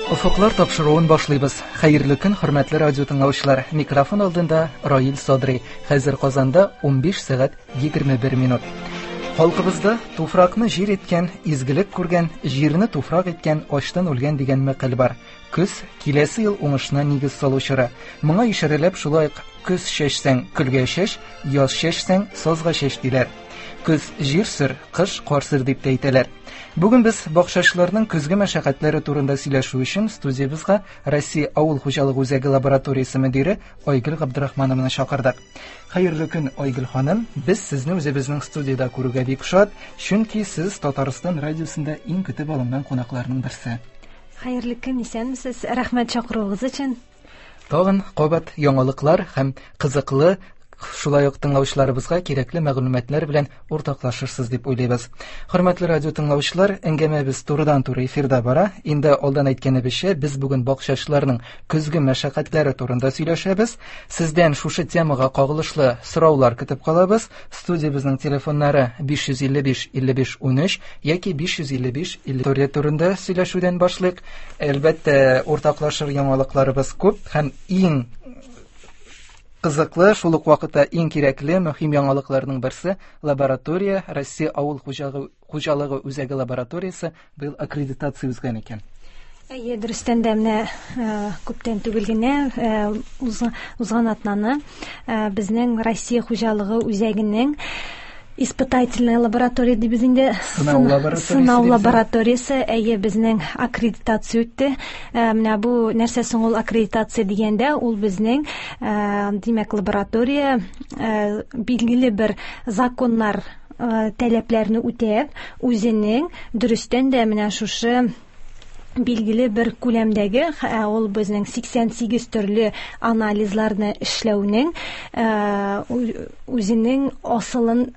Офыклар тапшыруын башлыйбыз. Хәерле көн, хөрмәтле радио тыңлаучылар. Микрофон алдында Раил Садри. Хәзер Казанда 15 сәгать 21 минут. Халкыбызда туфракны җир иткән, изгелек күргән, җирне туфрак иткән, ачтан үлгән дигән мәкаль бар. Көз киләсе ел уңышына нигез салучыры. Моңа ишарәләп шулай көз чәчсәң көлгә чәч, яз чәчсәң сазга чәч диләр. Көз җир сер, кыш кар сер дип әйтәләр. Бүген без бакчачыларның көзге мәшәкатьләре турында сөйләшү өчен студиябызга Россия авыл хуҗалыгы үзәге лабораториясе мөдире Айгөл Габдрахмановны чакырдык. Хәерле көн, Айгөл ханым. Без сезне үзебезнең студиядә күрүгә бик шат, чөнки сез Татарстан радиосында иң көтеп алынган кунакларның берсе. Хәерле көн, исәнмесез? Рәхмәт чакыруыгыз өчен. Тагын кабат яңалыклар һәм кызыклы шулай ук тыңлаучыларыбызга кирәкле мәгълүматлар белән уртаклашырсыз дип уйлыйбыз. Хөрмәтле радио тыңлаучылар, әңгәмәбез турыдан-туры эфирда бара. Инде алдан әйткәнебезчә, без бүген бакчачыларның көзге мәшәкатьләре турында сөйләшәбез. Сездән шушы темага кагылышлы сораулар көтеп калабыз. Студиябызның телефоннары 555-55-13 яки 555-54 турында сөйләшүдән башлыйк. Әлбәттә, уртаклашыр яңалыкларыбыз күп һәм иң кызыклы, шул ук вакытта иң кирәкле, мөһим яңалыкларның берсе лаборатория, Россия авыл хуҗалыгы үзәге лабораториясе быел аккредитация үзгән икән. Дөрестән дә менә күптән түгел генә узган атнаны безнең Россия хуҗалыгы үзәгенең испытательная лаборатория дип инде сынау лабораториясе безнең аккредитация үтте. Менә бу нәрсә соң ул аккредитация дигәндә, ул безнең димәк лаборатория билгеле бер законнар таләпләрне үтәп, үзенең дөрестән дә менә шушы билгеле бер күләмдәге, ул безнең 88 төрле анализларны эшләүнең үзенең асылын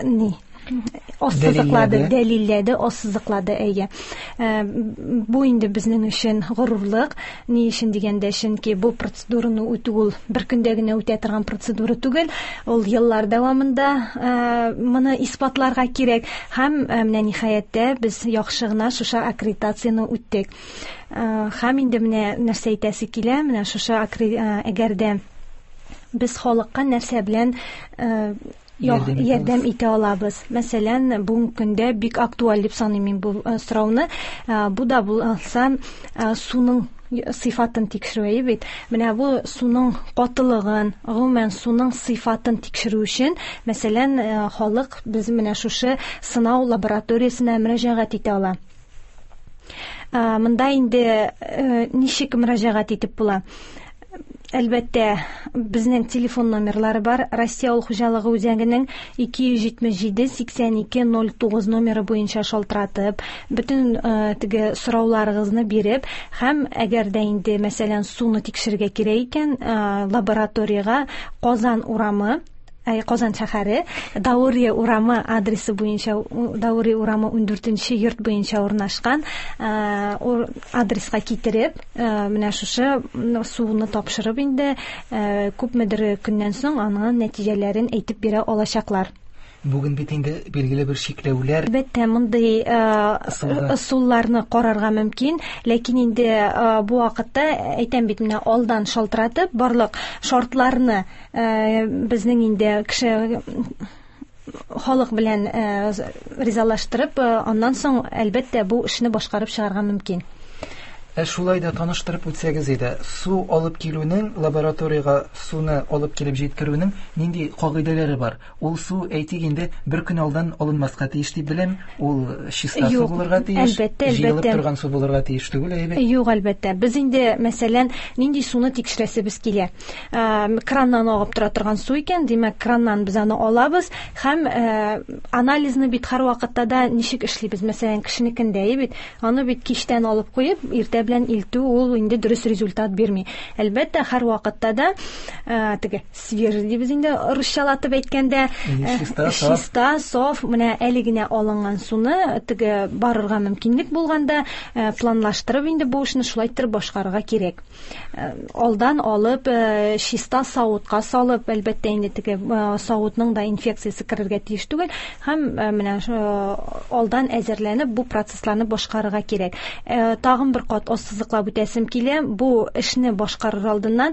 дәлилләде, ассызыклады. Бу инде безнең өчен горурлык. Ни өчен дигәндә, чөнки бу процедураны үтү ул бер көндә генә үтә торган процедура түгел. Ул еллар дәвамында моны испатларга кирәк. Һәм менә ниһаятта без яхшы гына шушы аккредитацияны үттек. Һәм инде менә нәрсә әйтәсе килә, менә шушы әгәр дә без халыкка нәрсә белән ярдәм итә алабыз. Мәсәлән, бүгенге көндә бик актуаль дип саныйм бу сорауны. Бу да булса суның сыйфатын тикшерү бит. Менә бу суның катылыгын, гомумән суның сыйфатын тикшерү өчен, мәсәлән, халык без менә шушы сынау лабораториясенә мөрәҗәгать итә ала. Монда инде ничек мөрәҗәгать итеп була? Әлбәттә, безнең телефон номерлары бар. Россия авыл хуҗалыгы үзәгенең 277-82-09 номеры буенча шалтыратып, бөтен теге сорауларыгызны биреп, һәм әгәр дә инде мәсәлән суны тикшергә кирәк икән, лабораторияга Казан урамы, Казан шәһәре, Даурия урамы адресы буенча, Даурия урамы 14-нче йорт буенча урнашкан адреска китереп, менә шушы суны тапшырып инде күпмедер көннән соң аның нәтиҗәләрен әйтеп бирә алачаклар. Бүген бит инде билгеле бер шикләүләр. Әлбәттә, мондай ысулларны карарга мөмкин, ләкин инде бу вакытта әйтәм бит, менә алдан шалтыратып, барлык шартларны безнең инде кеше халык белән ризалаштырып, аннан соң әлбәттә бу эшне башкарып чыгарга мөмкин. Шулай да таныштырып үтсәгез иде. Су алып килүнең, лабораторияга суны алып килеп җиткерүнең нинди кагыйдәләре бар? Ул су әйтик инде бер көн алдан алынмаска тиеш дип беләм. Ул чиста су булырга тиеш. Җыелып торган су булырга тиеш түгел, әйбәт. Юк, әлбәттә. Без инде мәсәлән нинди суны тикшерәсебез килә. Краннан агып тора торган су икән, димәк краннан без аны алабыз һәм анализны бит һәр вакытта да ничек эшлибез? Мәсәлән, кешенекендә бит, аны бит кичтән алып куеп, иртә белән илтү, ул инде дөрес результат бирми. Әлбәттә, һәр вакытта да теге свежий дибез инде русчалатып әйткәндә, чиста, саф, менә әле генә алынган суны теге барырга мөмкинлек булганда планлаштырып инде бу эшне шулай итеп башкарырга кирәк. Алдан алып, чиста савытка салып, әлбәттә инде теге савытның да инфекциясы кирергә тиеш түгел, һәм менә алдан әзерләнеп бу процессларны башкарырга кирәк. Тагын бер кат ассызыклап үтәсем килә. Бу эшне башкарыр алдыннан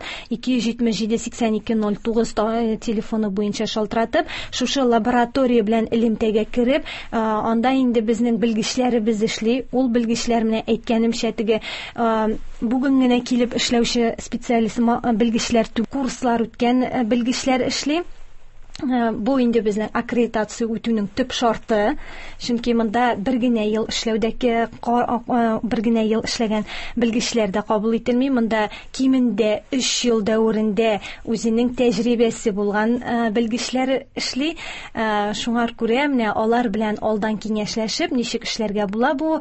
277-8209 телефоны буенча шалтыратып, шушы лаборатория белән элемтәгә кереп, анда инде безнең белгечләребез эшли. Ул белгечләр менә әйткәнемчә теге бүген генә килеп эшләүче специалист белгечләр курслар үткән белгечләр эшли. Бу инде безнең аккредитация үтүнең төп шарты. Чөнки монда бер генә ел эшләгән белгечләр дә кабул ителми. Монда кимендә 3 ел дәврендә үзенең тәҗрибәсе булган белгечләр эшли. Шуңар күрә менә алар белән алдан киңәшләшеп, ничек эшләргә була, бу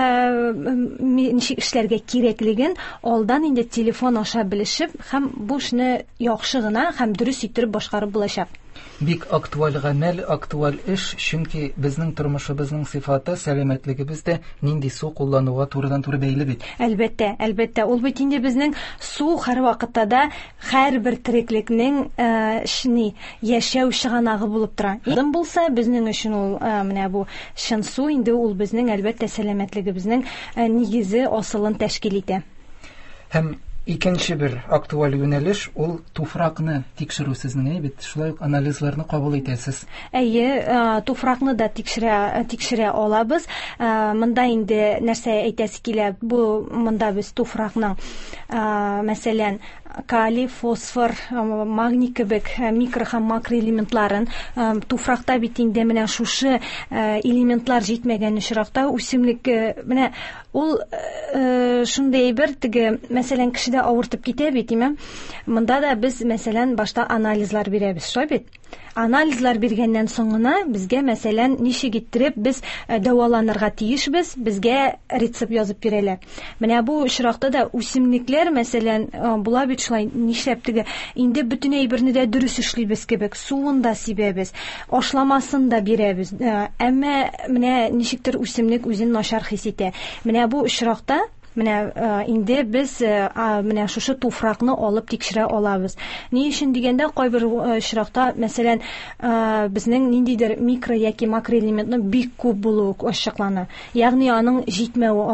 ничек эшләргә кирәклеген алдан инде телефон аша белешеп, һәм бу эшне яхшы гына һәм дөрес иттереп башкарып булачак. Бик актуаль гамәл, актуаль эш, чөнки безнең тормышыбызның сыйфаты, сәламәтлегебездә нинди су куллануга турыдан-туры бәйле бит. Әлбәттә. Ул бит инде безнең су һәрвакытта да һәрбер тереклекнең яшәү чыганагы булып тора. Идем булса, безнең өчен ул менә бу чын су инде ул безнең әлбәттә сәламәтлегебезнең нигезе, асылын тәшкил итә. Һәм икенче бер актуаль юнәлеш, ул туфракны тикшерү сезнең, бит шулай ук анализларны кабул итәсез. Туфракны да тикшерә алабыз. Монда инде нәрсә әйтәсе килә, бу монда без туфракның мәсәлән калий, фосфор, магний кебек микро һәм макро элементларын, туфракта бит инде менә шушы элементлар җитмәгән очракта үсемлек менә ул шундый бер теге мәсәлән кешедә авыртып китә бит, монда да без мәсәлән башта анализлар бирәбез, шулай бит. Анализлар биргәннән соң гына безгә мәсәлән ничек иттереп без дәваланырга тиешбез, безгә рецепт язып бирәләр. Менә бу очракта да үсемлекләр мәсәлән була бит шулай, нишләп теге инде бөтен әйберне дә дөрес эшлибез кебек, суын да сибәбез, ашламасын да бирәбез. Әмма менә ничектер үсемлек үзен начар хис итә. Менә бу очракта менә инде без менә шушы туфракны алып тикшерә алабыз. Ни өчен дигәндә, кайбер очракта мәсәлән безнең ниндидер микро яки макро элементның бик күп булуы ачыклана. Ягъни аның җитмәүе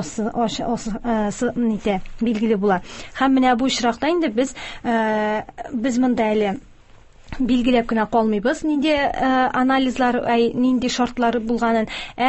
билгеле була. Һәм менә бу очракта инде без монда әле билгеләп кенә калмыйбыз, нинди анализлар, нинди шартлары булганын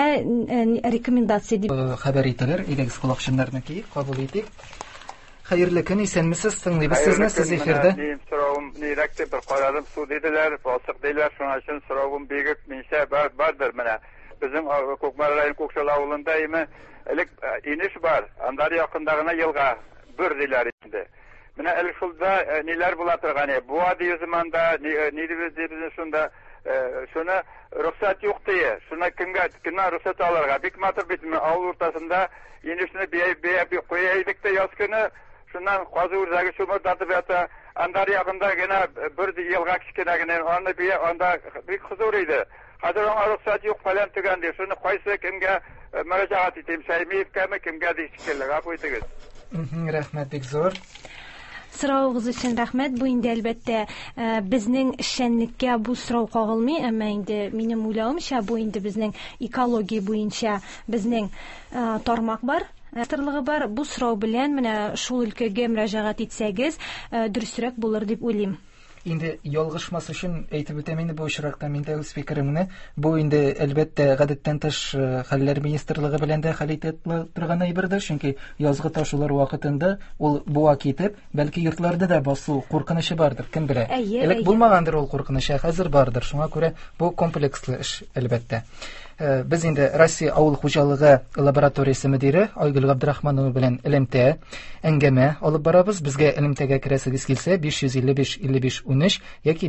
рекомендация дип хәбәр итәләр. Идегез колакчыннарны киеп кабул итик. Хәерле көн, исәнмесез? Тыңлыйбыз сезне, сез эфирдә. Соравым нирәкте бер карадым, су диделәр, фасык диләр, шуңа өчен соравым бигеп минчә бардыр менә. Безнең Күкмәр районы Күкшәл авылында элек инеш бар, анда якында гына елга бер диләр инде. Менә шулда ниләр була торган, бу ади заманда нидебез шунда шуны рөхсәт юк тие. Шуны кемгә рөхсәт алырга? Бик матур бит, авыл уртасында инешне бия куя идек тә яз көне, шуннан казы үрдәге шумыр татып ята. Анда якында гына бер елга кичкенә генә аны бия, анда бик хузур иде. Хәзер аңа рөхсәт юк фәлән төгән ди. Шуны кайсы кемгә мөрәҗәгать итим, Шәймиевкәме, кемгә дишкелләр, куйтыгыз. Рәхмәт, бик зур. Сорауыгыз өчен рәхмәт. Бу инде әлбәттә безнең эшчәнлеккә бу сорау кагылмый, әмма инде минем уйлавымча бу инде безнең экология буенча безнең тармак бар. Министрлыгы бар. Бу сорау белән менә шул өлкәгә мөрәҗәгать итсәгез, дөресрәк булыр дип уйлыйм. Инде ялгышмас өчен әйтеп үтәм инде бу очракта миндә үз фикеремне. Бу инде әлбәттә гадәттән тыш хәлләр министрлыгы белән дә хәл итеп торган әйбердер, чөнки язгы ташулар вакытында ул буа китеп, бәлки йортларда да басу куркынышы бардыр, кем белә. Элек булмагандыр ул куркынышы, хәзер бардыр. Шуңа күрә бу комплекслы эш әлбәттә. Без инде Россия авыл хуҗалыгы лабораториясе мөдире Айгөл Габдрахманова белән элемтә әңгәмә алып барабыз. Безгә элемтәгә керәсегез килсә 555-55-13 яки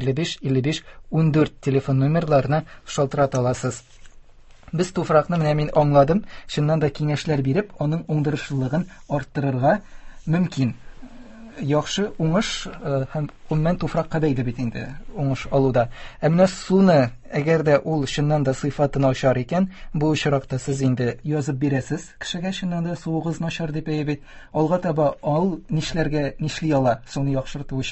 555-55-14 телефон номерларына шалтырата аласыз. Без туфракны менә мин аңладым, шуннан да киңәшләр биреп, аның уңдырышлылыгын арттырырга мөмкин. Яхшы уңыш һәм умман туфракка бәйле бит инде уңыш алуда. Әмма суны әгәр дә ул шуннан да сыйфатын ачар икән, бу очракта сез инде язып бирәсез. Кешегә шуннан да суыгыз начар дип әйбит. Алга таба ал нишли ала, суны яхшырту өчен.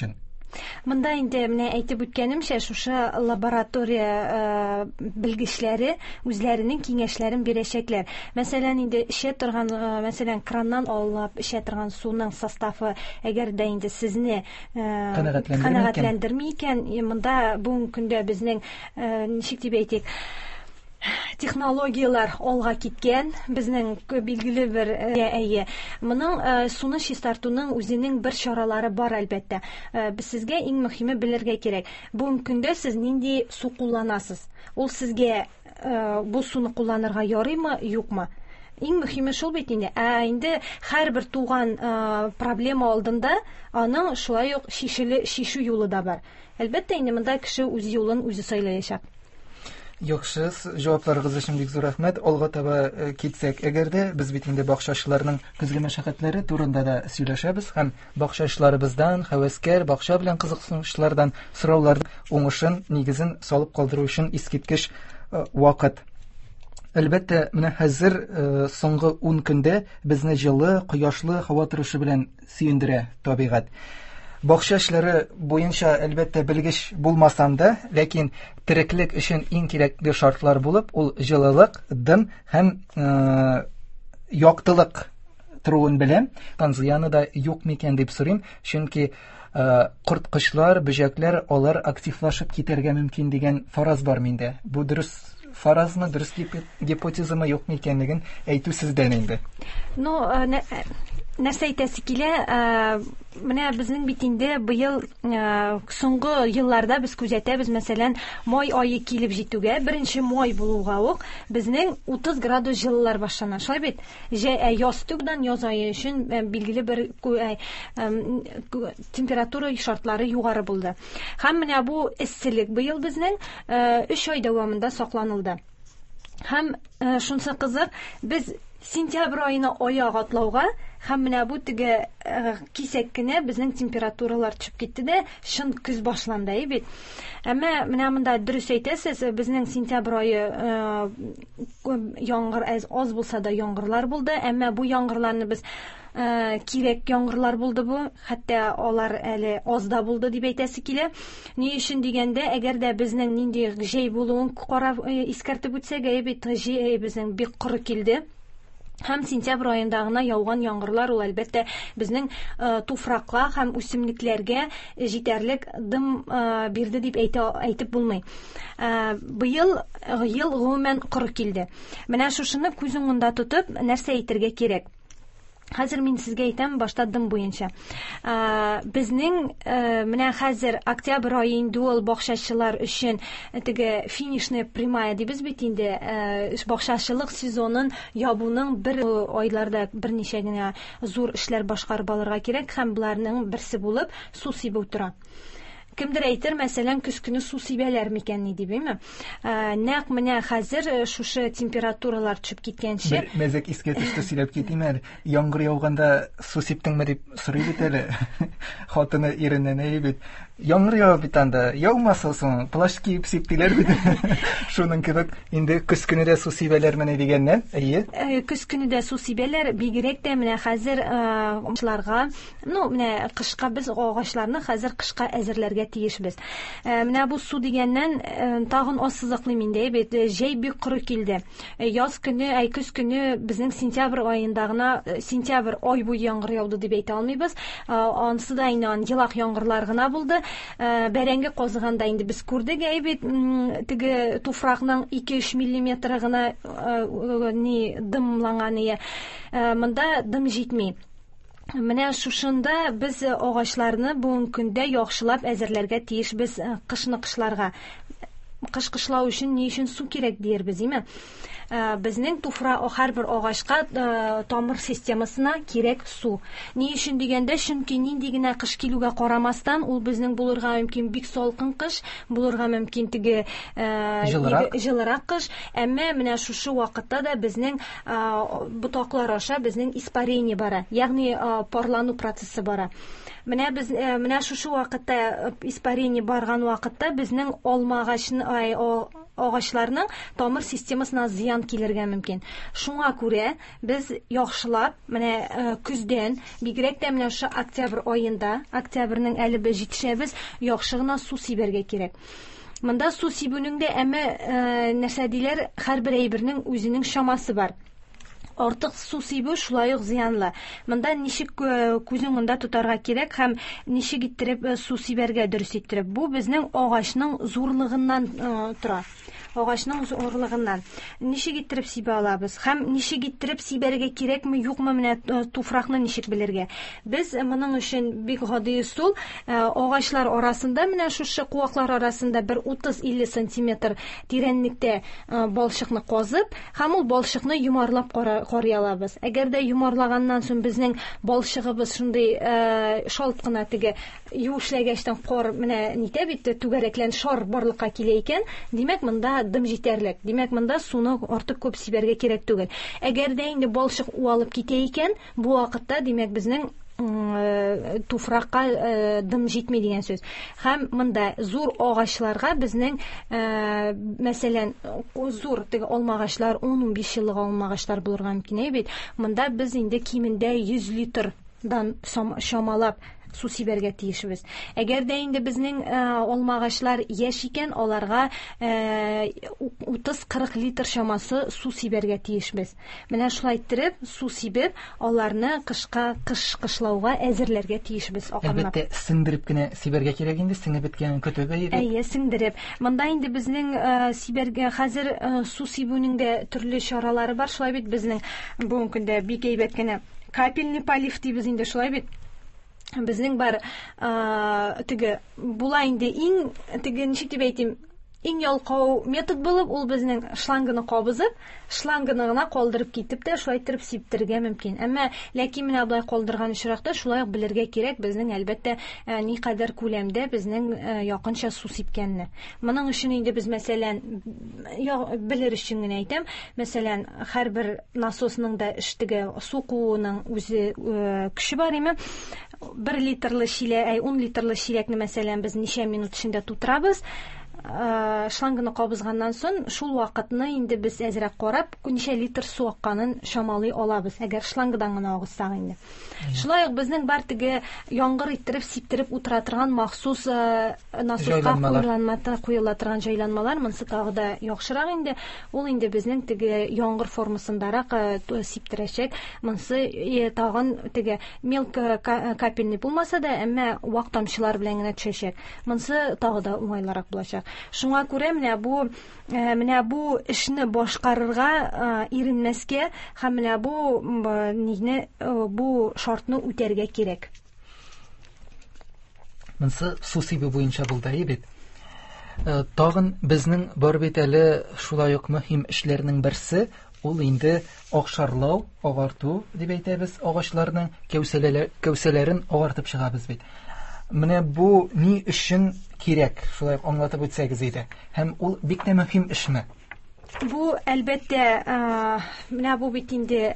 Монда инде менә әйтеп үткәнемчә, шушы лаборатория белгечләре үзләренең киңәшләрен бирәчәкләр. Мәсәлән, инде эчә торган, мәсәлән, краннан алып эчә торган суның составы әгәр дә инде сезне канәгатьләндерми икән, монда бүгенге көндә безнең ничек дип әйтик, технологиялар алга киткән, безнең билгеле бер моның суны чистартуның үзенең бер чаралары бар, әлбәттә. Без сезгә иң мөһиме белергә кирәк. Бүгенге көндә сез нинди су кулланасыз? Ул сезгә бу суны кулланырга ярыймы, юкмы? Иң мөһиме шул бит инде. Инде һәрбер туган проблема алдында аның шулай ук шишу юлы да бар. Әлбәттә, инде монда кеше үз юлын үзе сайлаячак. Яхшы, җавапларыгыз өчен бик зур рәхмәт. Алга таба китсәк, әгәрдә без бит инде бакчачыларның көзге мәшәкатьләре турында да сөйләшәбез һәм бакчачыларыбыздан, хәвәскәр, бакча белән кызыксынучылардан сорауларның уңышын, нигезен салып калдыру өчен искиткеч вакыт. Әлбәттә, менә хәзер соңгы 10 көндә безне җылы, кояшлы һава торышы белән сөендерә табигать. Бакча эшләре буенча әлбәттә белгеч булмасам да, ләкин тереклек өчен иң кирәкле шартлар булып, ул җылылык, дым һәм яктылык торуын беләм. Зыяны да юк микән дип сорыйм, чөнки корткычлар, бөҗәкләр, алар активлашып китәргә мөмкин дигән фараз бар миндә. Бу дөрес фаразмы, дөрес гипотезамы юк микәнлеген әйтү сездән инде. Нәрсә әйтәсе килә, менә безнең бит инде быел соңгы елларда без күзәтәбез, мәсәлән, май айы килеп җитүгә, 1 май булуга ук безнең 30 градус җылылар башлана. Шулай бит, яз түгдән яз айы өчен билгеле бер температура шартлары югары булды. Һәм менә бу эсселек быел безнең 3 ай дәвамында сакланылды. Һәм шунысы кызык, без сентябрь айына аяк атлауга һәм менә бу теге кисәк кенә безнең температуралар төшеп китте дә, шын көз башланды бит. Әмма менә монда дөрес әйтәсез, безнең сентябрь айы яңгыр аз булса да яңгырлар булды, әмма бу яңгырларны без кирәк яңгырлар булды бу, хәтта алар әле аз да булды дип әйтәсе килә. Ни өчен дигәндә, әгәр дә безнең нинди җәй булуын карап искәртеп үтсәк, бит җәй безнең бик коры килде. Һәм сентябрь аенда гына яуган яңгырлар ул әлбәттә безнең туфракка һәм үсемлекләргә җитәрлек дым бирде дип әйтеп булмый. Быел ел гомумән коры килде. Менә шушыны күз уңында тотып, нәрсә әйтергә кирәк? Хәзер мин сезгә әйтәм башта дым буенча. Безнең менә хәзер октябрь ае инде ул бакчачылар өчен теге финишная прямая дибез бит инде, бакчачылык сезонын ябуның бер айларда берничә генә зур эшләр башкарып алырга кирәк һәм буларның берсе булып су сибү тора. Кемдер әйтер, мәсәлән, көз көне су сибәләр микән ни дибеме? Нәкъ менә хәзер шушы температуралар төшеп киткәнче. Мәзәк искә төште сөйләп китим әле. Яңгыр яуганда су сиптеңме дип сорый бит әле. Хатыны иреннән әйбит. Яңгыр ява бит анда. Яумаса соң плащ киеп сиптиләр бит. Шуның кебек инде көз көне дә су сибәләр менә дигәннән. Әйе. Көз көне дә су сибәләр, бигрәк тә менә хәзер агачларга, менә кышка без агачларны хәзер кышка әзерләргә тиешбез. Менә бу су дигәннән тагын ассызыклы миндә бит җәй бик коры килде. Яз көне, көз көне безнең сентябрь аенда гына, сентябрь ай буе яңгыр яуды дип әйтә алмыйбыз. Анысы да инде елак яңгырлар гына булды. Бәрәңге казыганда инде без күрдек, бит теге туфракның 2-3 мм гына дымланганы. Монда дым җитми. Менә шушында без агачларны бүгенге көндә яхшылап әзерләргә тиешбез кышны кышларга. Кыш кышлау өчен ни өчен су кирәк диербез, име? Безнең һәрбер агачка тамыр системасына кирәк су. Ни өчен дигәндә, чөнки нинди генә кыш килүгә карамастан, ул безнең булырга мөмкин бик салкын кыш, булырга мөмкин теге җылырак кыш, әмма менә шушы вакытта да безнең ботаклар аша безнең испарение бара, ягъни парлану процессы бара. Менә шушы вакытта испарение барган вакытта безнең алма агачны, агачларның тамыр системасына зыян килергә мөмкин. Шуңа күрә без яхшылап менә көздән, бигрәк тә менә шу октябрь аенда, октябрьнең әле без җитешәбез, яхшы гына су сибәргә кирәк. Монда су сибүнең дә нәрсә диләр, һәрбер әйбернең үзенең шамасы бар. Артык су сибү шулай ук зыянлы. Монда ничек күзең монда тутарга кирәк һәм ничек иттереп су сибәргә дөрес иттереп. Бу безнең агачның зурлыгыннан тора. Агачның зурлыгыннан. Ничек иттереп сибә алабыз һәм ничек иттереп сибәргә кирәкме, юкмы, менә туфракны ничек белергә. Без моның өчен бик гади усул, агачлар арасында, менә шушы куаклар арасында бер 30-50 см тирәнлектә балчыкны казып, һәм ул балчыкны юмарлап карый алабыз. Әгәр дә юмарлаганнан соң безнең балчыгыбыз шундый шалт кына теге юешләгәчтән кар менә нитә бит, түгәрәклән шар барлыкка килә икән, димәк монда дым җитәрлек. Димәк монда суны артык күп сибәргә кирәк түгел. Әгәр дә инде балчык уалып китә икән, бу вакытта димәк безнең туфракка дым җитми дигән сүз. Һәм монда зур агачларга безнең мәсәлән зур теге алмагачлар, 10-15 еллык алмагачлар булырга мөмкин бит. Монда без инде кимендә 100 литрдан шамалап су сибәргә тиешбез. Әгәр дә инде безнең алмагачлар яшь икән, аларга 30-40 литр шамасы су сибәргә тиешбез. Менә шулай иттереп су сибеп, аларны кышлауга әзерләргә тиешбез. Әлбәттә, сеңдереп кенә сибәргә кирәк инде, сеңеп беткән көтөбә иде. Әйе, сеңдереп. Монда инде безнең сибәргә хәзер су сибүнең дә төрле чаралары бар. Шулай бит безнең бүгенге көндә бик әйбәт кенә капельный полив дибез инде, шулай бит. Безнең бар теге була инде иң теге ничек дип әйтим, иң ялкау метод булып, ул безнең шлангыны кабызып, шлангыны гына калдырып китеп тә шулай итеп сиптергә мөмкин. Әмма ләкин менә булай калдырган очракта шулай ук белергә кирәк безнең әлбәттә никадәр күләмдә безнең якынча су сипкәнне. Моның өчен инде без мәсәлән белер өчен генә әйтәм, мәсәлән һәрбер насосның да эштеге су кууның үзе көче бар име. 1 литрлы чиләк, 10 литрлы чиләкне мәсәлән без ничә минут эчендә тутырабыз. Шлангыны кабызганнан соң шул вакытны инде без әзрәк карап, ничә литр су акканын шамалый алабыз, әгәр шлангыдан гына агызсак инде. Шулай ук безнең бар теге яңгыр иттереп сиптереп утыра торган махсус насоска куела торган җайланмалар, монсы тагы да яхшырак инде. Ул инде безнең теге яңгыр формасындарак сиптерәчәк. Монсы тагын теге мелко капельный булмаса да, әмма вак тамчылар белән генә төшәчәк. Монсы тагы да уңайлырак булачак. Шуңа күрә менә бу эшне башкарырга иренмәскә һәм менә бу шартны үтәргә кирәк. Монсы су сибү буенча булды бит. Тагын безнең бар бит әле шулай ук мөһим эшләрнең берсе, ул инде акшарлау, агарту дип әйтәбез, агачларның кәүсәләрен агартып чыгабыз бит. Менә бу ни өчен кирәк, шулай аңлатып үтсәгез иде. Һәм ул бик тә мөһим эшме? Бу әлбәттә менә бу бит инде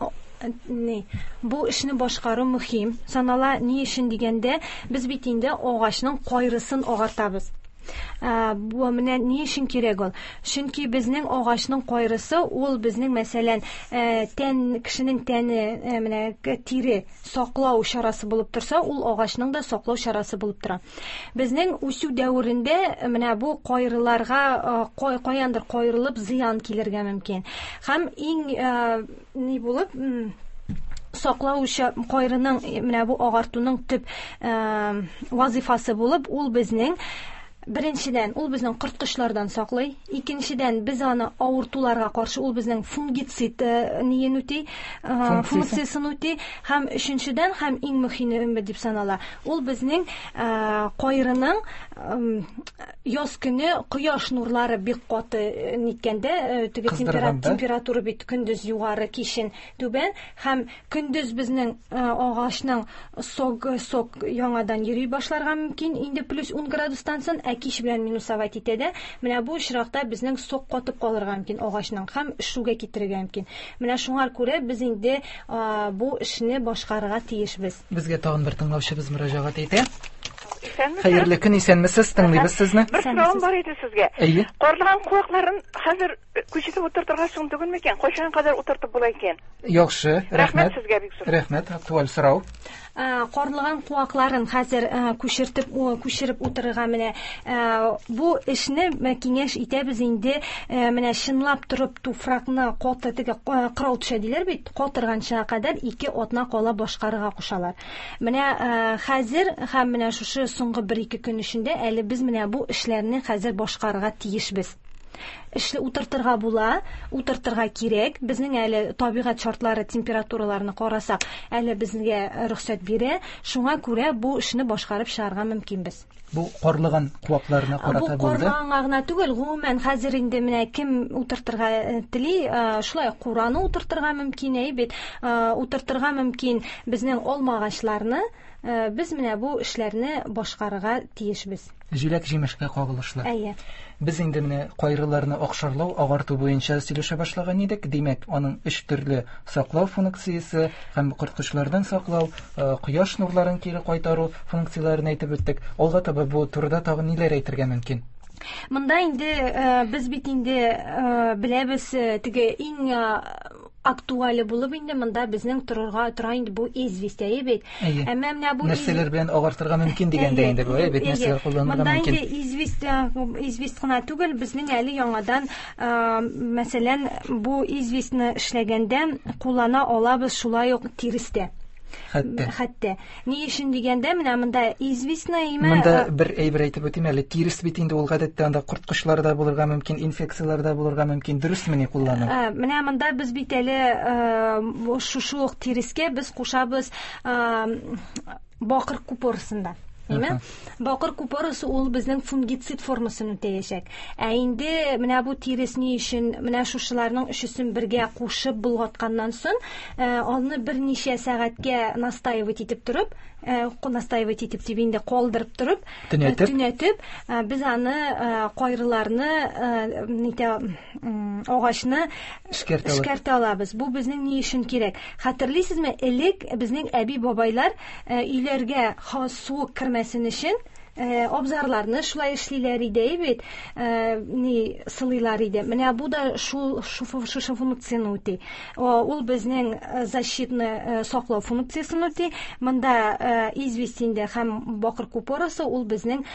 бу эшне башкару мөһим санала. Ни өчен дигәндә, без бит инде агачның кайрысын агартабыз. Бу менә ни өчен кирәк ул? Чөнки безнең агачның кайрысы ул безнең мәсәлән кешенең тәне менә тире саклау чарасы булып торса, ул агачның да саклау чарасы булып тора. Безнең үсү дәверендә менә бу кайрыларга каяндыр кайрылып зыян килергә мөмкин. Һәм иң ни булып саклаучы кайрының менә бу агартуның төп вазифасы булып, ул безнең Беренчедән, ул безнең кырткычлардан саклый. Икенчедән, без аны авыртуларга каршы ул безнең фунгицид функциясын үти. Һәм өченчедән, һәм иң мөһиме дип санала, ул безнең кайрының яз көне кояш нурлары бик каты ниткәндә, теге температура бит көндез югары, кичен түбән, һәм көндез безнең агачның сок яңадан йөри башларга мөмкин, инде плюс 10 градустан соң кич белән минусовать итәдә. Менә бу очракта безнең сок катып калырга мөмкин агачның һәм эшүгә китерергә мөмкин. Менә шуңар күрә без инде бу эшне башкарырга тиешбез. Безгә тагын бер тыңлаучыбыз мөрәҗәгать итә. Хәерле көн, исәнмесез? Тыңлыйбыз сезне. Бер сорауым бар иде сезгә. Әйе. Карлыган куакларын хәзер күчетеп утыртырга соң түгел микән? Кайчан кадәр утыртып була икән? Яхшы, рәхмәт. Сезгә бик зур. Рәхмәт, актуаль сорау. Карлыган куакларын хәзер күчереп утырырга менә бу эшне киңәш итәбез инде. Менә чынлап торып туфракны катырга кырау төшә диләр бит. Катырганча кадәр 2 атна кала башкарырга кушалар. Менә хәзер һәм менә шушы соңгы 1-2 көн эчендә әле без менә бу эшләрне хәзер башкарырга тиешбез. Эшле утыртырга була, утыртырга кирәк. Безнең әле табигать шартлары, температураларны карасак, әле безгә рөхсәт бирә. Шуңа күрә бу эшне башкарып чыгарга мөмкинбез. Бу карлыган куакларына карата булды. Бу булды. гына түгел, гомумән хәзер инде менә кем утыртырга тели, шулай кураны утыртырга мөмкин, бит. Утыртырга мөмкин безнең алмагачларны. Без менә бу эшләрне башкарырга тиешбез. Җиләк җимешкә кагылышлы. Әйе. Без инде менә кайрыларны акшарлау, агарту буенча сөйләшә башлаган идек. Димәк, аның 3 төрле саклау функциясе һәм корткычлардан саклау, кояш нурларын кире кайтару функцияләрен әйтеп үттек. Алга таба бу турыда тагын ниләр әйтергә мөмкин? Монда инде без бит инде беләбез, теге иң актуаль булып инде монда безнең тора инде бу известие бит. Әмма менә бу нәрсәләр белән агартырга мөмкин дигәндә инде бу, бит нәрсәләр кулланырга мөмкин. Монда извест кына түгел, безнең әле яңадан мәсәлән бу известны эшләгәндә куллана алабыз шулай ук тиристә. Хәтта. Ни өчен дигәндә, менә монда известно име. Монда бер әйбер әйтеп үтим әле. Тирис бит инде ул гадәттә анда корткычлар да булырга мөмкин, инфекциялар да булырга мөмкин. Дөресме ни куллану? Менә монда без бит әле шушы ук тирискә без кушабыз бакыр купорысында. Бакыр купорысы ул безнең фунгицид формасын үтәячәк. Инде менә бу тирес ни өчен менә шушыларның өчесен бергә кушып булгатканнан соң, аны берничә сәгатькә настаивать итеп турып, инде калдырып турып, төнәтеп, без аны кайрыларны агачны эшкәртә алабыз. Бу безнең ни өчен кирәк? Хәтерлисезме, элек безнең әби бабайлар өйләргә суык кермәсен өчен абзарларны шулай эшлиләр иде бит, ни сылыйлар иде. Менә бу да шушы функцияны үти. Ул безнең защитны саклау функциясын үти. Монда известиндә һәм бакыр купорысы ул безнең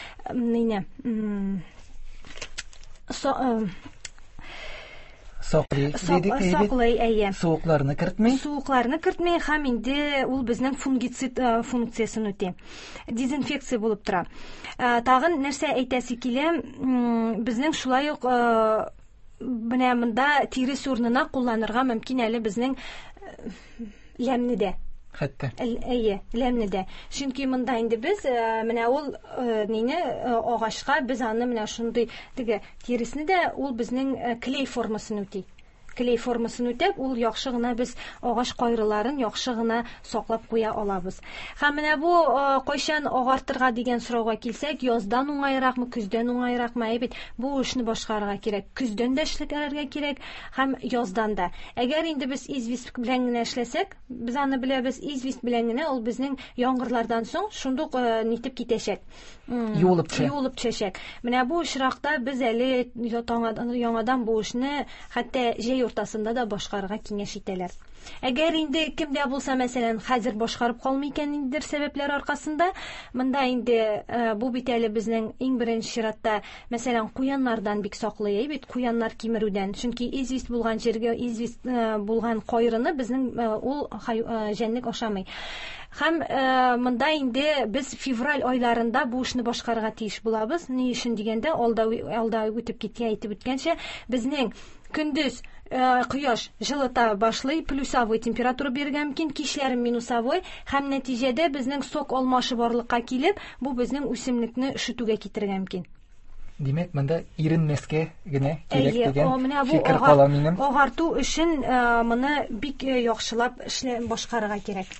Саклый, суыкларны кертмей һәм инде ул безнең фунгицид функциясын үти. Дезинфекция булып тора. Тагын нәрсә әйтәсе килә, безнең шулай ук менә монда тирис урынына кулланырга мөмкин әле безнең ләмнедә. Хәтта. Ләмнедә. Чөнки монда инде без менә ул агачка без аны менә шундый теге тирисне дә ул безнең клей формасын үти. Клей формасын үтәп, ул яхшы гына без агач кайрыларын яхшы гына саклап куя алабыз. Һәм менә бу кайчан агартырга дигән сорауга килсәк, яздан уңайракмы, көздән уңайракмы? Бит бу эшне башкарырга кирәк. Көздән дә эшләргә кирәк, һәм яздан да. Әгәр инде без извест белән генә эшләсәк, без аны беләбез, извест белән генә ул безнең яңгырлардан соң шундук нитеп китәчәк. Юылып төшәчәк. Менә бу очракта без әле яңадан бу эшне хәтта җәй уртасында да башкарырга киңәш итәләр. Әгәр инде кемдә булса, мәсәлән, хәзер башкарып калмый икән индер сәбәпләр аркасында, монда инде бу бит әле безнең иң беренче чиратта, мәсәлән, куяннардан бик саклый, бит куяннар кимерүдән. Чөнки извест булган җиргә извест булган кайрыны безнең ул җәнлек ашамый. Һәм монда инде без февраль айларында бу эшне башкарырга тиеш булабыз. Ни өчен дигәндә, алда үтеп киткән әйтеп үткәнчә, безнең көндез кояш жылыта башлый, плюсовой температура бирергә мөмкин, кичләре минусовой, һәм нәтиҗәдә безнең сок алмашы барлыкка килеп, бу безнең үсемлекне ишетүгә китергә мөмкин. Димәк, монда иренмәскә генә кирәк дигән фикер кала минем. Агарту өчен моны бик яхшылап башкарырга кирәк.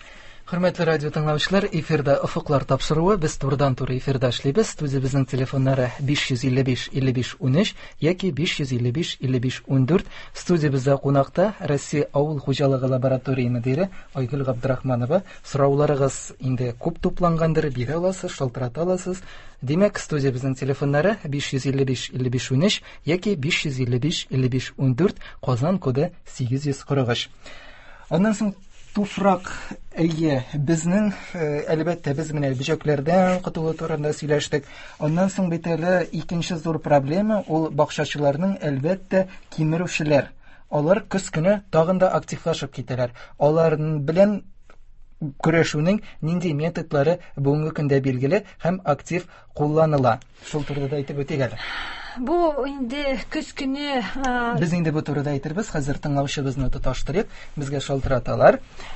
Хөрмәтле радио тыңлаучылар, эфирда Офыклар тапшыруы, без турыдан-туры эфирда эшлибез. Үзебезнең телефоннары 555-55-13 яки 555-55-14. Студиябызда кунакта Россия авыл хуҗалыгы лаборатория мөдире Айгөл Габдрахманова. Сорауларыгыз инде күп туплангандыр, бире аласыз, шалтырата аласыз. Димәк, студиябызның телефоннары 555-55-13 яки 555-55-14, Казан коды 843. Аннан соң туфрак, әйе, безнең әлбәттә без менә бөҗәкләрдән котылу турында сөйләштек. Аннан соң бит әле икенче зур проблема ул бакчачыларның әлбәттә кимерүчеләр. Алар көз көне тагын да активлашып китәләр. Аларның белән көрәшүнең нинди методлары бүгенге көндә билгеле һәм актив кулланыла. Шул турыда да әйтеп үтик әле. Бу инде көз көне Без инде бу турыда әйтербез, хәзер тыңлаучыбызны тоташтырып, безгә шалтыраталар.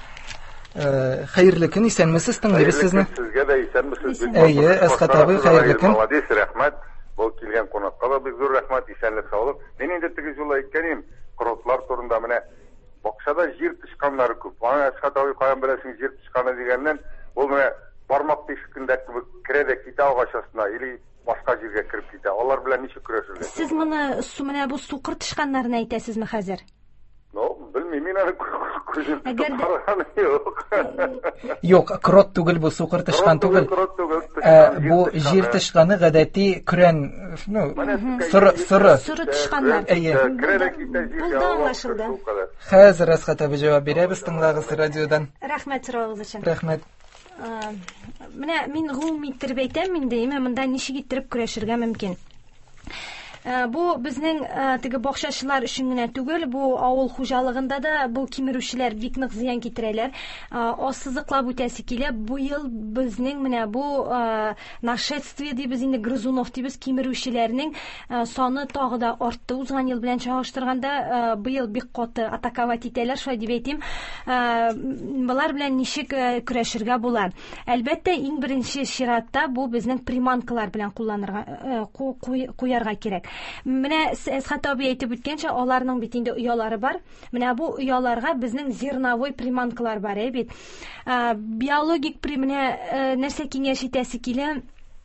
Хәерле көн, исәнмесез, тыңлыйбыз сезне. Сезгә дә исәнмесез. Әйе, Әсхат абый, хәерле көн. Молодец, рәхмәт. Бу килгән кунакка да бик зур рәхмәт, исәнлек, саулык. Мин инде теге юлы әйткәнем, кротлар турында менә бакчада җир тышканнары күп. Аны Әсхат абый каян беләсең җир тышканы дигәннән, ул менә бармак тишкендә кебек керә дә китә агач астына, или башка җиргә кирип китә. Алар белән ничек көрәшергә? Сез менә бу сукыр тышканнарын әйтәсезме хәзер? Белмим, мин аны күзем Әгәр дә- караганы юк. Юк, крот түгел бу, сукыр тышкан түгел. Бу җир тышканы гадәти көрән, сыры. Сыры тышканнар. Әйе. Керә дә китә җиргә. Булды, аңлашылды. Хәзер Әсхат абый җавап бирәбез, тыңлагыз радиодан. Рәхмәт сорагыз өчен. Рәхмәт. Менә мин гомуми иттереп әйтәм инде, монда ничек иттереп көрәшергә мөмкин. Бу безнең теге бакчачылар өчен генә түгел, бу авыл хуҗалыгында да бу кимерүчеләр бик нык зыян китерәләр. Ассызыклап үтәсе килә. Бу ел безнең менә бу нашествие дибез инде, грызунов дибез, кимерүчеләрнең саны тагы да артты. Узган ел белән чагыштырганда быел бик каты атаковать итәләр, шулай дип әйтим. Булар белән ничек көрәшергә була? Әлбәттә, иң беренче чиратта бу безнең приманкалар белән кулланырга, куярга кирәк. Менә Әсхат абый әйтеп үткәнчә, аларның бит инде оялары бар. Менә бу ояларга безнең зерновой приманкалар бар, бит. Биологик менә нәрсә киңәш итәсе килә?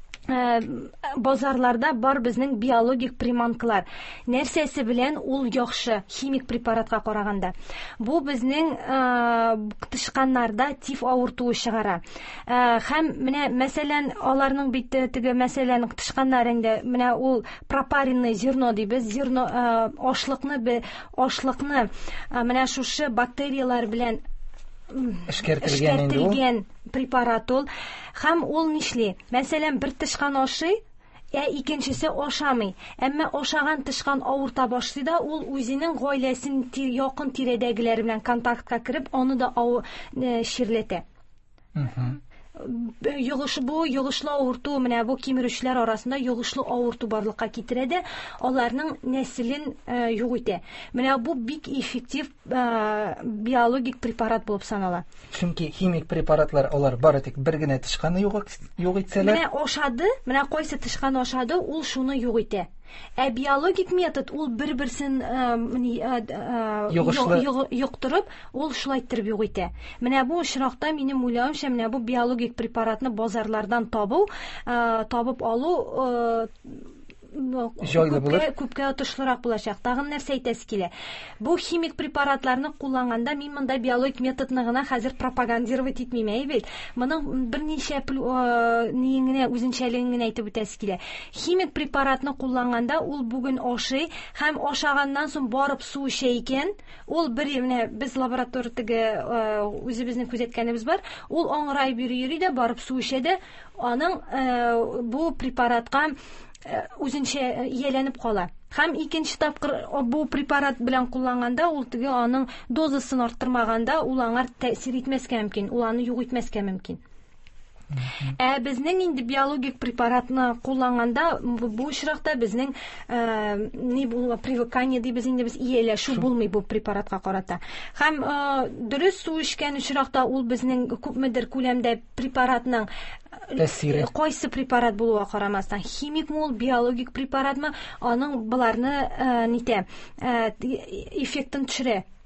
Базарларда бар безнең биологик приманкалар. Нәрсәсе белән ул яхшы химик препаратка караганда. Бу безнең тышканнарда тиф авыртуы чыгара. Һәм менә мәсәлән, аларның бит теге мәсәлән тышканнарында менә ул пропаренное зерно дибез, зерно ашлыкны менә шушы бактериялар белән эшкәртелгән препарат ул. Һәм ул нишли? Мәсәлән, бер тышкан ашый, икенчесе ашамый. Әмма ашаган тышкан авырта башлый да, ул үзенең гаиләсен якын тирәдәгеләр белән контактка кирип, аны да ширләтә. Йогышлы авырту, менә бу кимерүчеләр арасында йогышлы авырту барлыкка китерә, аларның нәселен юк итә. Менә бу бик эффектив биологик препарат булып санала. Чөнки химик препаратлар алар бары тик бер генә тышканы юк итсәләр. Менә ашады, менә кайсы тышкан ашады, ул шуны юк итә. Биологик метод ул бер-берсен йоктырып, ул шулай иттереп юк итә. Менә бу очракта минем уйлавымча, менә бу биологик препаратны базарлардан табып алу җайлы булыр. Күпкә отышлырак булачак. Тагын нәрсә әйтәсе килә? Бу химик препаратларны кулланганда мин монда биологик методны гына хәзер пропагандировать итмим, бит. Моның берничә генә үзенчәлеген генә әйтеп үтәсе килә. Химик препаратны кулланганда ул бүген ашый һәм ашаганнан соң барып су эчә икән. Ул менә без лабораториядә үзебезнең күзәткәнебез бар. Ул аңгырайып йөри дә барып су эчә дә, аның бу препаратка үзенчә ияләнеп кала. Һәм икенче тапкыр бу препарат белән кулланганда, ул теге аның дозасын арттырмаганда, ул аңар тәэсир итмәскә мөмкин, ул аны юк итмәскә мөмкин. Безнең инде биологик препаратны кулланганда, бу очракта безнең привыкание дибез инде, без ияләшү булмый бу препаратка карата. Һәм дөрес су эчкән очракта ул безнең күпмедер күләмдә препаратның тәэсире, кайсы препарат булуга карамастан, химик мул, биологик препаратмы, аның буларны эффектын төшерә.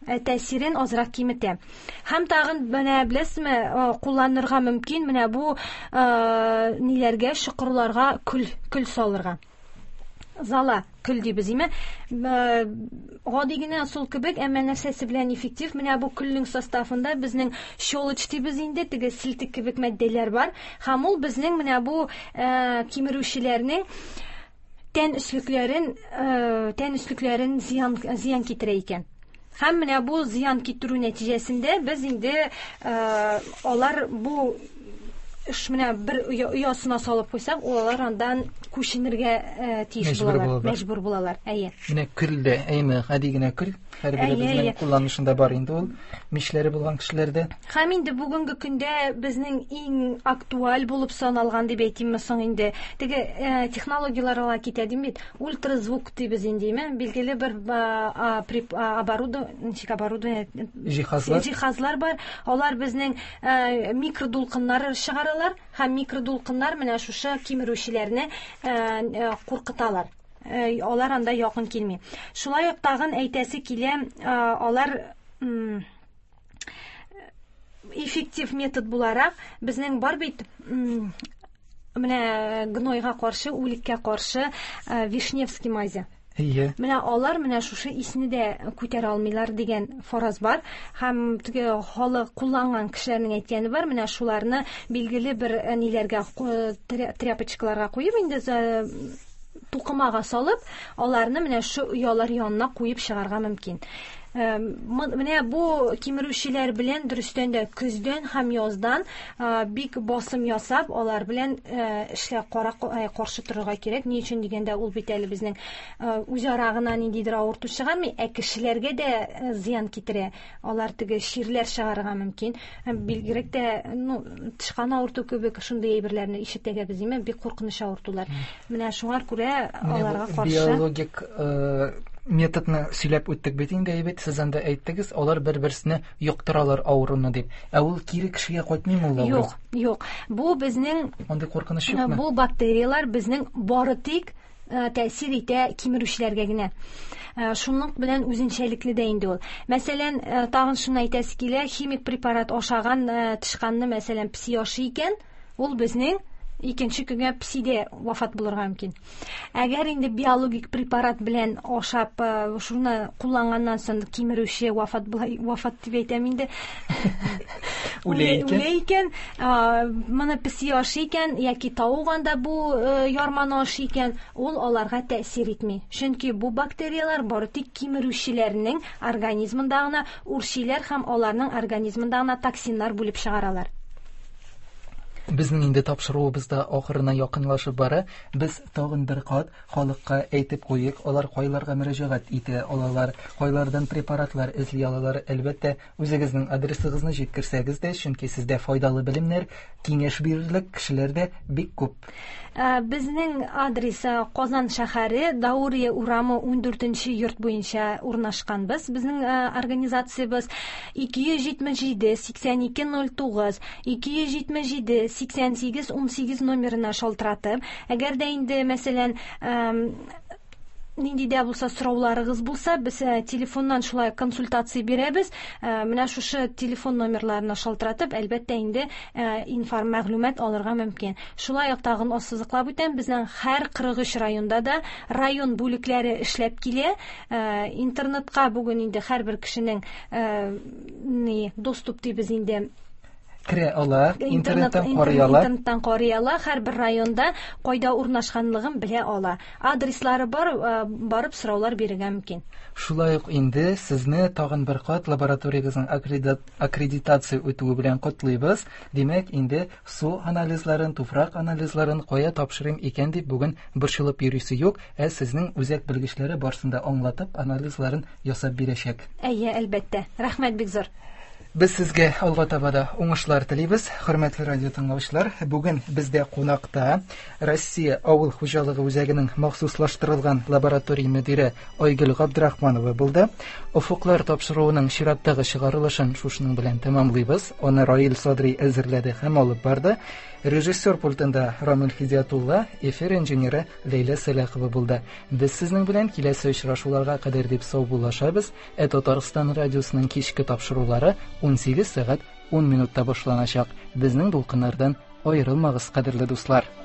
тәэсирен азрак киметә. Һәм тагын менә беләсезме, кулланырга мөмкин менә бу ниләргә, шокырларга көл салырга. Зала көл дибез име. Гади генә сул кебек, әмма нәрсәсе белән эффектив. Менә бу көлнең составында безнең щелочь дибез инде, теге силтек кебек матдәләр бар. Һәм ул безнең менә бу кимерүчеләрнең тән өслекләрен зыян китерә икән. Һәм менә бу зыян китерү нәтиҗәсендә без инде алар бу менә бер оясына салып куйсак, алар андан күченергә тиеш булалар, мәҗбүр булалар. Менә көлдә, гади генә көл, һәрбер безнең кулланышында бар инде ул, мишләре булган кешеләрдә. Һәм инде бүгенге көндә безнең иң актуаль булып саналган дип әйтимме соң инде, теге технологияларга китәдим бит, ультразвук дибез инде, билгеле бер оборудование җиһазлар бар. Алар безнең микродулкыннар чыгаралар, һәм микродулкыннар менә шушы кимерүчеләрне куркыталар. Алар анда якын килми. Шулай ук тагын әйтәсе килә, алар эффектив метод буларак безнең бар бит менә гнойга каршы, үлеккә каршы Вишневский мазе. Менә алар менә шушы исне дә күтәрә алмыйлар дигән фараз бар. Һәм теге халык кулланган кешеләрнең әйткәне бар. Менә шуларны билгеле бер ниләргә, тряпочкаларга куеп, инде тукымага салып, аларны менә шу оялар янына куеп чыгарга мөмкин. Менә бу кимерүчеләр белән дөрестән дә көздән һәм яздан бик басым ясап, алар белән эшләп каршы торырга кирәк. Ни өчен дигәндә, ул бит әле безнең үзара гына ниндидер авырту чыгармый, кешеләргә дә зыян китерә. Алар теге ширләр чыгарырга мөмкин. Билгерәк тә, тышкан авырту кебек шундый әйберләрне ишетәгәбез, бик куркыныч авыртулар. Менә шуңа күрә аларга каршы биологик методны сөйләп үттек бит инде, сез анда әйттегез, алар бер-берсенә юктыралар авыруны дип. Ул кире кешегә кайтмыймы ул? Юк. Бу безнең андый куркыныч юкмы? Бу бактериялар безнең бары тик тәэсир итә кимерүчеләргә генә. Шуның белән үзенчәлекле дә инде ул. Мәсәлән, тагын шуны әйтәсе килә, химик препарат ашаган тышканны, мәсәлән, пси ашый икән, ул безнең икенче көнгә псидә вафат булырга мөмкин. Әгәр инде биологик препарат белән ашап, шуны кулланганнан соң кимерүче вафат дип әйтәм инде. Үлә икән, моны пси ашый икән, яки тавыганда бу ярманы ашый икән, ул аларга тәэсир итми. Чөнки бу бактериялар бары тик кимерүчеләрнең организмында гына үрчиләр һәм аларның организмында гына токсиннар бүлеп чыгаралар. Безнең инде тапшыруыбызда ахырына якынлашып бара. Без тагын бер кат халыкка әйтеп куйык, алар кайларга мөрәҗәгать итә алалар, кайлардан препаратлар эзли алалар. Әлбәттә, үзегезнең адресыгызны җиткерсәгез дә, чөнки сездә файдалы белемнәр, киңәш бирерлек кешеләр дә бик күп. Безнең адрес Казан шәһәре, Даурия урамы 14нче йорт буенча урнашканбыз. Безнең организациябыз 277-8209, 277-8818 номерына шалтыратып, әгәр дә инде, мәсәлән, нинди дә булса сорауларыгыз булса, без телефоннан шулай консультация бирәбез. Менә шушы телефон номерларына шалтыратып, әлбәттә инде мәгълүмат алырга мөмкин. Шулай ук тагын ассызыклап үтәм, безнең һәр 43 районда да район бүлекләре эшләп килә. Интернетка бүген инде һәрбер кешенең доступ дибез инде керә ала, интернеттан карый ала, һәрбер районда кайда урнашканлыгын белә ала. Адреслары бар, барып сораулар бирергә мөмкин. Шулай ук инде сезне тагын бер кат лабораториягызның аккредитация үтүе белән котлыйбыз. Димәк, инде су анализларын, туфрак анализларын кая тапшырым икән дип бүген борчылып йөрисе юк, сезнең үзәк белгечләре барсында аңлатып анализларын ясап бирәчәк. Әлбәттә. Рәхмәт бик зур. Без сезгә алга таба да уңышлар телибез. Хөрмәтле радио тыңлаучылар, бүген бездә кунакта Россия авыл хуҗалыгы үзәгенең махсуслаштырылган лаборатория мөдире Айгөл Габдрахманова булды. Офуклар тапшыруының чираттагы чыгарылышын шушының белән тәмамлыйбыз. Аны Раил Садри әзерләде һәм алып барды. Режиссер пультында Рамил Хидиятулла, эфир инженеры Лейла Сәләхова булды. Без сезнең белән киләсе очрашуларга кадәр дип саубуллашабыз. Татарстан радиосының кичке тапшырулары 18 сәгать 10 минутта башланачак. Безнең дулкыннардан аерылмагыз, кадерле дуслар.